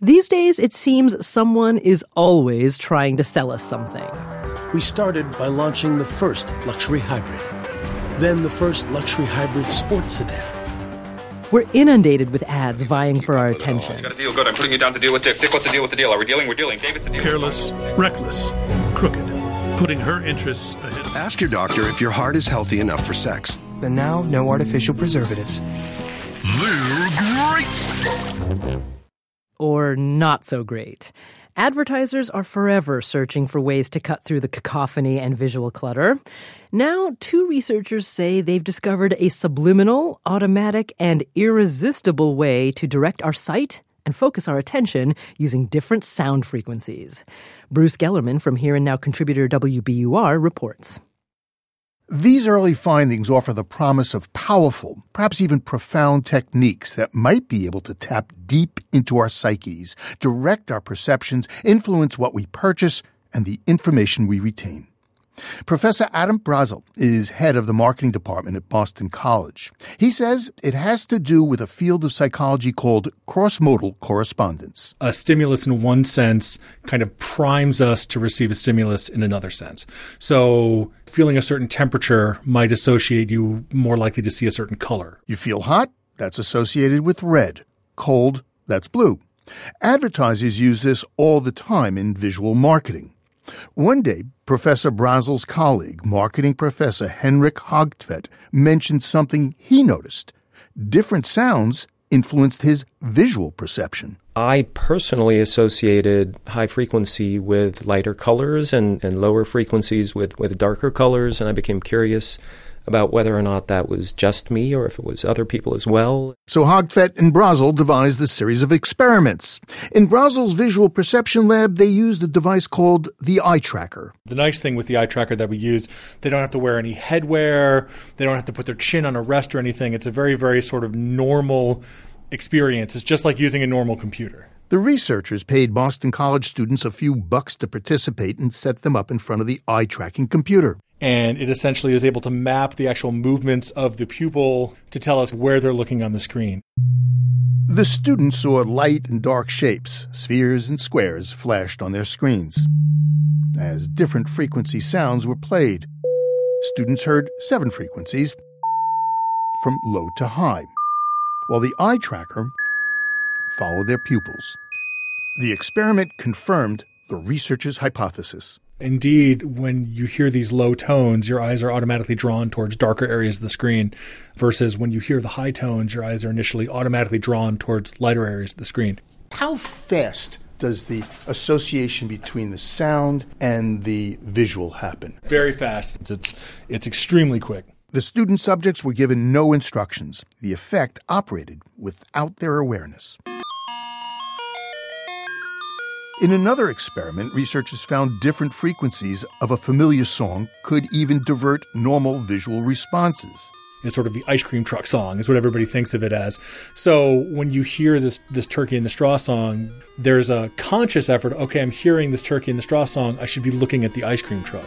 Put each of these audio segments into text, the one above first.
These days, it seems someone is always trying to sell us something. We started by launching the first luxury hybrid, then the first luxury hybrid sports sedan. We're inundated with ads vying for our attention. You got a deal, good. I'm putting you down to deal with Dick. Dick, what's the deal with the deal? Are we dealing? We're dealing. David's a deal. Careless, reckless, crooked, putting her interests ahead. Ask your doctor if your heart is healthy enough for sex. And now, no artificial preservatives. They're great! Or not so great. Advertisers are forever searching for ways to cut through the cacophony and visual clutter. Now, 2 researchers say they've discovered a subliminal, automatic, and irresistible way to direct our sight and focus our attention using different sound frequencies. Bruce Gellerman from Here and Now contributor WBUR reports. These early findings offer the promise of powerful, perhaps even profound techniques that might be able to tap deep into our psyches, direct our perceptions, influence what we purchase, and the information we retain. Professor Adam Brazel is head of the marketing department at Boston College. He says it has to do with a field of psychology called cross-modal correspondence. A stimulus in one sense kind of primes us to receive a stimulus in another sense. So feeling a certain temperature might associate you more likely to see a certain color. You feel hot? That's associated with red. Cold? That's blue. Advertisers use this all the time in visual marketing. One day, Professor Brazel's colleague, marketing professor Henrik Hagtvedt, mentioned something he noticed. Different sounds influenced his visual perception. I personally associated high frequency with lighter colors and lower frequencies with darker colors, and I became curious about whether or not that was just me or if it was other people as well. So Hagtvedt and Brazel devised a series of experiments. In Brazel's visual perception lab, they used a device called the eye tracker. The nice thing with the eye tracker that we use, they don't have to wear any headwear, they don't have to put their chin on a rest or anything. It's a very, very sort of normal experience. It's just like using a normal computer. The researchers paid Boston College students a few bucks to participate and set them up in front of the eye-tracking computer. And it essentially is able to map the actual movements of the pupil to tell us where they're looking on the screen. The students saw light and dark shapes, spheres and squares flashed on their screens. As different frequency sounds were played, students heard 7 frequencies from low to high, while the eye tracker followed their pupils. The experiment confirmed the researchers' hypothesis. Indeed, when you hear these low tones, your eyes are automatically drawn towards darker areas of the screen, versus when you hear the high tones, your eyes are initially automatically drawn towards lighter areas of the screen. How fast does the association between the sound and the visual happen? Very fast. It's extremely quick. The student subjects were given no instructions. The effect operated without their awareness. In another experiment, researchers found different frequencies of a familiar song could even divert normal visual responses. It's sort of the ice cream truck song is what everybody thinks of it as. So when you hear this Turkey in the Straw song, there's a conscious effort, okay, I'm hearing this Turkey in the Straw song, I should be looking at the ice cream truck.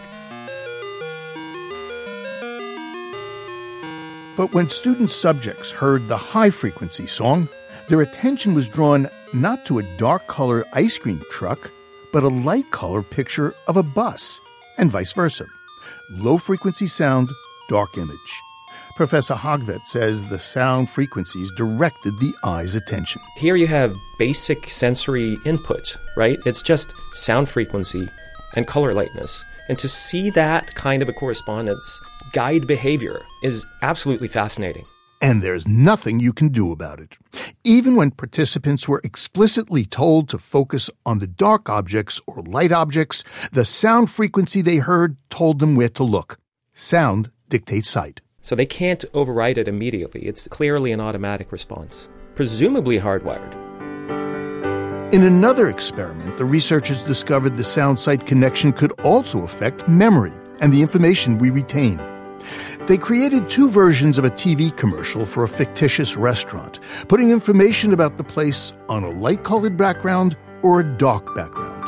But when student subjects heard the high-frequency song, their attention was drawn not to a dark-color ice cream truck, but a light-color picture of a bus, and vice versa. Low-frequency sound, dark image. Professor Hagtvedt says the sound frequencies directed the eye's attention. Here you have basic sensory input, right? It's just sound frequency and color lightness. And to see that kind of a correspondence guide behavior is absolutely fascinating. And there's nothing you can do about it. Even when participants were explicitly told to focus on the dark objects or light objects, the sound frequency they heard told them where to look. Sound dictates sight. So they can't override it immediately. It's clearly an automatic response, presumably hardwired. In another experiment, the researchers discovered the sound-sight connection could also affect memory and the information we retain. They created 2 versions of a TV commercial for a fictitious restaurant, putting information about the place on a light-colored background or a dark background.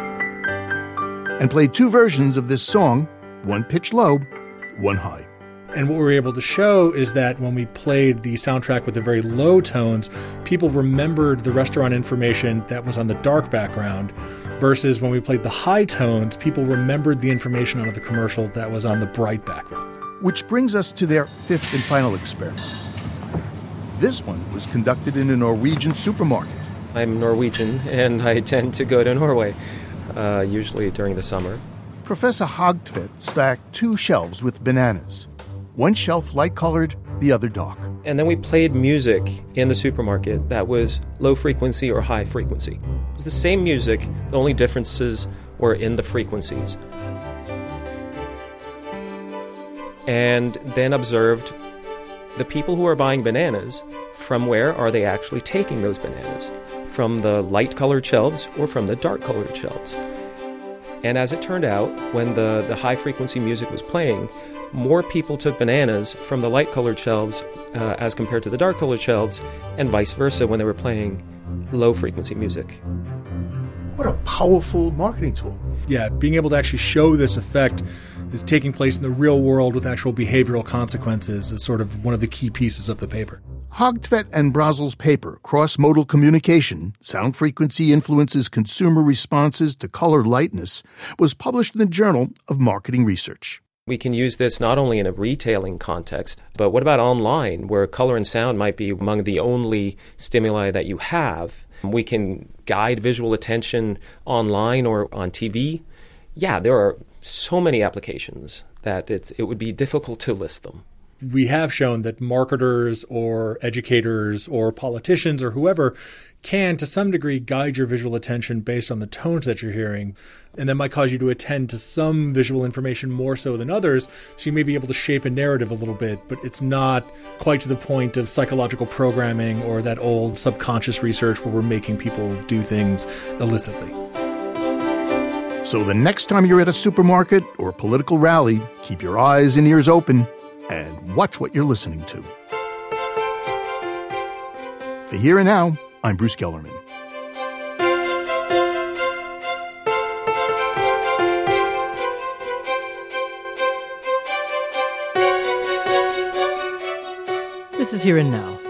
And played 2 versions of this song, one pitch low, one high. And what we were able to show is that when we played the soundtrack with the very low tones, people remembered the restaurant information that was on the dark background, versus when we played the high tones, people remembered the information out of the commercial that was on the bright background. Which brings us to their fifth and final experiment. This one was conducted in a Norwegian supermarket. I'm Norwegian, and I tend to go to Norway, usually during the summer. Professor Hagtvedt stacked 2 shelves with bananas. One shelf light-colored, the other dark. And then we played music in the supermarket that was low frequency or high frequency. It was the same music, the only differences were in the frequencies. And then observed the people who are buying bananas, from where are they actually taking those bananas? From the light-colored shelves or from the dark-colored shelves? And as it turned out, when the high-frequency music was playing, more people took bananas from the light-colored shelves as compared to the dark-colored shelves, and vice versa when they were playing low-frequency music. What a powerful marketing tool. Yeah, being able to actually show this effect is taking place in the real world with actual behavioral consequences is sort of one of the key pieces of the paper. Hagtvedt and Brazel's paper, Cross-Modal Communication, Sound Frequency Influences Consumer Responses to Color Lightness, was published in the Journal of Marketing Research. We can use this not only in a retailing context, but what about online, where color and sound might be among the only stimuli that you have? We can guide visual attention online or on TV. Yeah, there are so many applications that it would be difficult to list them. We have shown that marketers or educators or politicians or whoever can, to some degree, guide your visual attention based on the tones that you're hearing. And that might cause you to attend to some visual information more so than others. So you may be able to shape a narrative a little bit, but it's not quite to the point of psychological programming or that old subconscious research where we're making people do things illicitly. So the next time you're at a supermarket or political rally, keep your eyes and ears open and watch what you're listening to. For Here and Now, I'm Bruce Gellerman. This is Here and Now.